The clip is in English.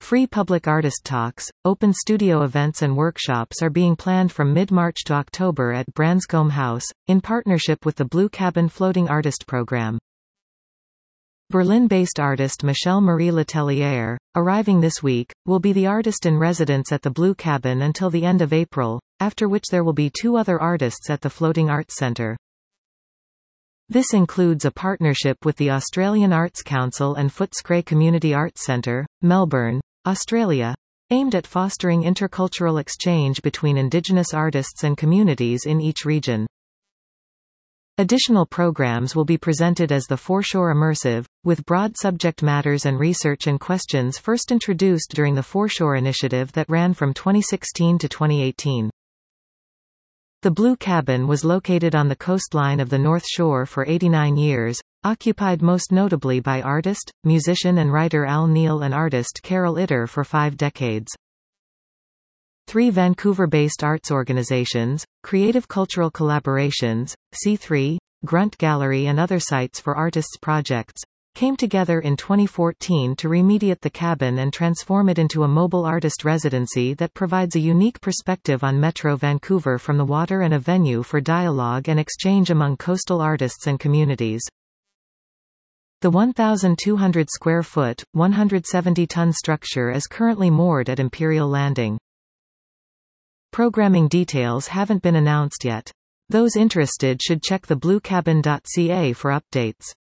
Free public artist talks, open studio events and workshops are being planned from mid-March to October at Branscombe House, in partnership with the Blue Cabin Floating Artist Program. Berlin-based artist Michelle Marie Letellier, arriving this week, will be the artist in residence at the Blue Cabin until the end of April, after which there will be 2 other artists at the Floating Arts Centre. This includes a partnership with the Australian Arts Council and Footscray Community Arts Centre, Melbourne, Australia, aimed at fostering intercultural exchange between Indigenous artists and communities in each region. Additional programs will be presented as the Foreshore Immersive, with broad subject matters and research and questions first introduced during the Foreshore initiative that ran from 2016 to 2018. The Blue Cabin was located on the coastline of the North Shore for 89 years, occupied most notably by artist, musician and writer Al Neal and artist Carol Itter for 5 decades. 3 Vancouver-based arts organizations, Creative Cultural Collaborations, C3, Grunt Gallery and other sites for artists' projects, came together in 2014 to remediate the cabin and transform it into a mobile artist residency that provides a unique perspective on Metro Vancouver from the water and a venue for dialogue and exchange among coastal artists and communities. The 1,200 square foot, 170-ton structure is currently moored at Imperial Landing. Programming details haven't been announced yet. Those interested should check the bluecabin.ca for updates.